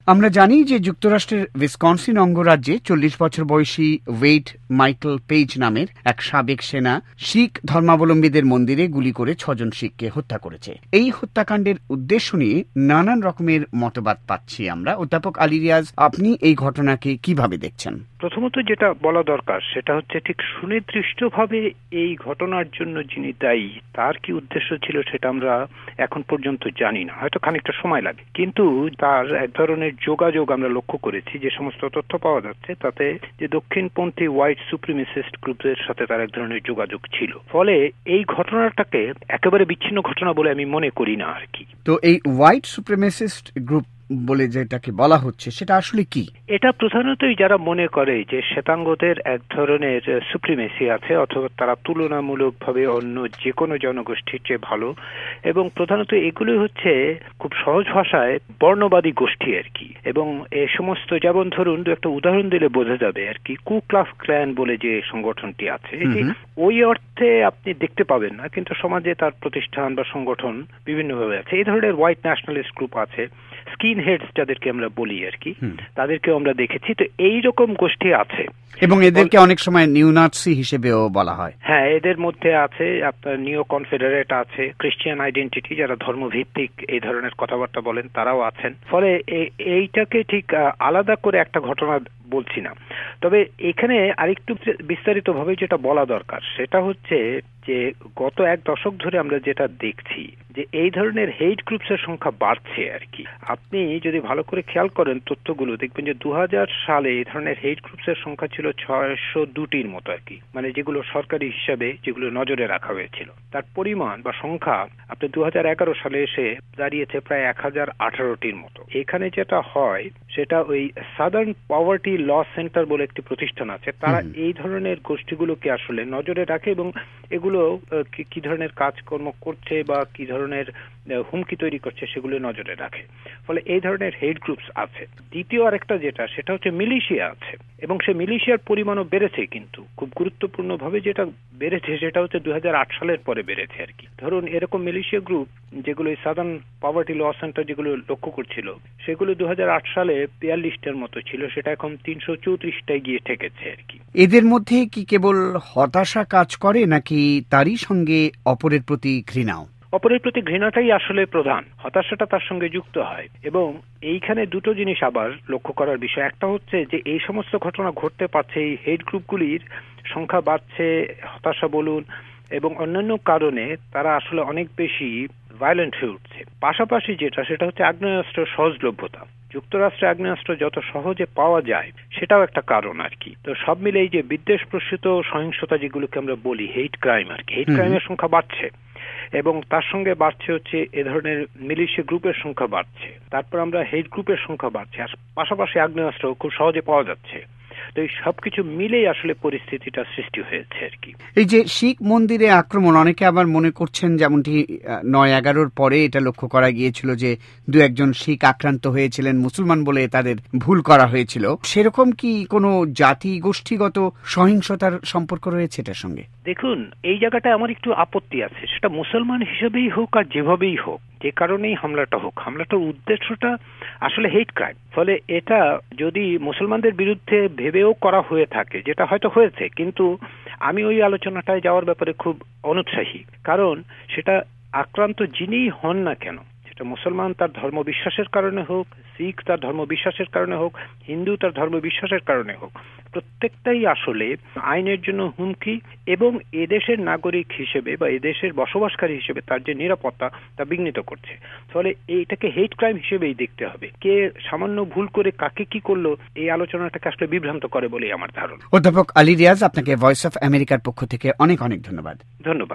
আমরা জানি যে যুক্তরাষ্ট্রের উইসকনসিন অঙ্গরাজ্যে 40 বছর বয়সী ওয়েড মাইকেল পেজ নামের এক সাবেক সেনা শিখ ধর্মাবলম্বীদের মন্দিরে গুলি করে 6 জন শিখকে হত্যা করেছে। এই হত্যাকাণ্ডের উদ্দেশ্য নিয়ে নানান রকমের মতবাদ পাচ্ছি আমরা। অধ্যাপক আলী রিয়াজ, আপনি এই ঘটনাকে কিভাবে দেখছেন? প্রথমত যেটা বলা দরকার সেটা হচ্ছে ঠিক সুনির্দিষ্টভাবে এই ঘটনার জন্য যিনি দায়ী তার কি উদ্দেশ্য ছিল সেটা আমরা এখন পর্যন্ত জানি না, হয়তো খানিকটা সময় লাগে। কিন্তু তার এক ধরনের যোগাযোগ আমরা লক্ষ্য করেছি, যে সমস্ত তথ্য পাওয়া যাচ্ছে তাতে যে দক্ষিণপন্থী হোয়াইট সুপ্রিমেসিস্ট গ্রুপের সাথে তার এক ধরনের যোগাযোগ ছিল। ফলে এই ঘটনাটাকে একেবারে বিচ্ছিন্ন ঘটনা বলে আমি মনে করি না আর কি। তো এই হোয়াইট সুপ্রিমেসিস্ট গ্রুপ বলে যেটাকে বলা হচ্ছে সেটা আসলে কি? এটা প্রধানতই যারা মনে করে যে শ্বেতাঙ্গদের এক ধরনের সুপ্রিমেসি আছে, অথবা তারা তুলনামূলকভাবে অন্য যে কোনো জনগোষ্ঠীর চেয়ে ভালো, এবং প্রধানত এগুলো হচ্ছে খুব সহজ ভাষায় বর্ণবাদী গোষ্ঠী আর কি। এবং এ সমস্ত, যেমন ধরুন একটা উদাহরণ দিলে বোঝা যাবে আর কি, কু ক্লাক্স ক্ল্যান বলে যে সংগঠনটি আছে, ওই অর্থে আপনি দেখতে পাবেন না, কিন্তু সমাজে তার প্রতিষ্ঠান বা সংগঠন বিভিন্নভাবে আছে। এই ধরনের হোয়াইট ন্যাশনালিস্ট গ্রুপ আছে, স্কিন হেডস যাদেরকে আমরা বলি আর কি, তাদেরকেও আমরা দেখেছি। তো এইরকম গোষ্ঠী আছে, এবং এদেরকে অনেক সময় নিউনাৎসি হিসেবেও বলা হয়। হ্যাঁ, এদের মধ্যে আছে আপনার নিও কনফেডারেট আছে, ক্রিশ্চিয়ান আইডেন্টিটি যারা ধর্মভিত্তিক এই ধরনের কথাবার্তা বলেন তারাও আছেন। ফলে এইটাকে ঠিক আলাদা করে একটা ঘটনা বলছি না। তবে এখানে আরেকটু বিস্তারিতভাবে যেটা বলা দরকার সেটা হচ্ছে যে গত 1 দশক ধরে আমরা যেটা দেখছি যে এই ধরনের হেইট গ্রুপসের সংখ্যা বাড়ছে আর কি। আপনি যদি ভালো করে খেয়াল করেন তথ্যগুলো, দেখবেন যে 2000 সালে এই ধরনের হেইট গ্রুপসের সংখ্যা ছিল 602টির মতো আর কি, মানে যেগুলো সরকারি হিসাবে যেগুলো নজরে রাখা হয়েছিল। তার পরিমাণ বা সংখ্যা আপনি 2011 সালে এসে দাঁড়িয়েছে প্রায় 1018টির মতো। এখানে যেটা হয় সেটা ওই সাদার্ন পভার্টি ল সেন্টার বলে একটি প্রতিষ্ঠান আছে, তারা এই ধরনের গোষ্ঠীগুলোকে আসলে নজরে রাখে এবং এগুলো কি ধরনের কাজকর্ম করছে বা কি ধরনের হুমকি তৈরি করছে সেগুলো নজরে রাখে। ফলে এই ধরনের হেড গ্রুপস আছে। দ্বিতীয় আরেকটা যেটা, সেটা হচ্ছে মিলিশিয়া আছে, এবং সেই মিলিশিয়ার পরিমাণও বেড়েছে, কিন্তু খুব গুরুত্বপূর্ণভাবে যেটা বেড়েছে সেটা হচ্ছে 2008 সালের পরে বেড়েছে আর কি। ধরুন এরকম মিলিশিয়া গ্রুপ যেগুলো সাদার্ন পভার্টি ল সেন্টার যেগুলো লক্ষ্য করছিল, সেগুলো 2008 সালে 42টার মতো ছিল, সেটা এখন 334টায় গিয়ে ঠেকেছে আর কি। এদের মধ্যে কি কেবল হতাশা কাজ করে, নাকি তারই সঙ্গে অপরের প্রতি ঘৃণাও? অপরের প্রতি ঘৃণাটাই আসলে প্রধান, হতাশাটা তার সঙ্গে যুক্ত হয়। এবং এইখানে দুটো জিনিস আবার লক্ষ্য করার বিষয়। একটা হচ্ছে যে এই সমস্ত ঘটনা ঘটতে পারছে, এই হেড গ্রুপগুলির সংখ্যা বাড়ছে, হতাশা বলুন এবং অন্যান্য কারণে তারা আসলে অনেক বেশি ভায়োলেন্ট হয়ে উঠছে। পাশাপাশি যেটা, সেটা হচ্ছে আগ্নেয়াস্ত্রের সহজলভ্যতা। যুক্তরাষ্ট্রে আগ্নেয়াস্ত্র যত সহজে পাওয়া যায় সেটাও একটা কারণ আর কি। তো সব মিলে এই যে বিদ্বেষ প্রসূত সহিংসতা যেগুলোকে আমরা বলি হেইট ক্রাইম আর কি, হেইট ক্রাইমের সংখ্যা বাড়ছে, এবং তার সঙ্গে বাড়ছে হচ্ছে এ ধরনের মিলিশিয়া গ্রুপের সংখ্যা বাড়ছে, তারপর আমরা হেড গ্রুপের সংখ্যা বাড়ছে, আর পাশাপাশি আগ্নেয়াস্ত্র খুব সহজে পাওয়া যাচ্ছে। তো এই সবকিছু মিলেই আসলে পরিস্থিতিটা সৃষ্টি হয়েছে আর কি। এই যে শিখ মন্দিরে আক্রমণ, অনেকে আবার মনে করছেন যেমনটি 9/11-র পরে এটা লক্ষ্য করা গিয়েছিল যে 2-1 শিখ আক্রান্ত হয়েছিলেন মুসলমান বলে তাদের ভুল করা হয়েছিল, সেরকম কি কোনো জাতি গোষ্ঠীগত সহিংসতার সম্পর্ক রয়েছে এটার সঙ্গে? দেখুন, এই জায়গাটায় আমার একটু আপত্তি আছে। সেটা মুসলমান হিসেবেই হোক আর যেভাবেই হোক, যে কারণেই হামলাটা হোক, হামলাটার উদ্দেশ্যটা আসলে হেট ক্রাইম। ফলে এটা যদি মুসলমানদের বিরুদ্ধে ভেবেও করা হয়ে থাকে, যেটা হয়তো হয়েছে, কিন্তু আমি ওই আলোচনাটায় যাওয়ার ব্যাপারে খুব অনুৎসাহী। কারণ সেটা আক্রান্ত যিনিই হন না কেন, সেটা মুসলমান তার ধর্ম বিশ্বাসের কারণে হোক, শিখ তার ধর্ম বিশ্বাসের কারণে হোক, হিন্দু তার ধর্ম বিশ্বাসের কারণে হোক, প্রত্যেকটাই আসলে আইনের জন্য হুমকি, এবং এদেশের নাগরিক হিসেবে বা এদেশের বসবাসকারী হিসেবে তার যে নিরাপত্তা তা বিঘ্নিত করছে। ফলে এইটাকে হেট ক্রাইম হিসেবেই দেখতে হবে। কে সামান্য ভুল করে কাকে কি করলো, এই আলোচনাটাকে আসলে বিভ্রান্ত করে বলেই আমার ধারণা। অধ্যাপক আলী রিয়াজ, আপনাকে ভয়েস অফ আমেরিকার পক্ষ থেকে অনেক অনেক ধন্যবাদ। ধন্যবাদ।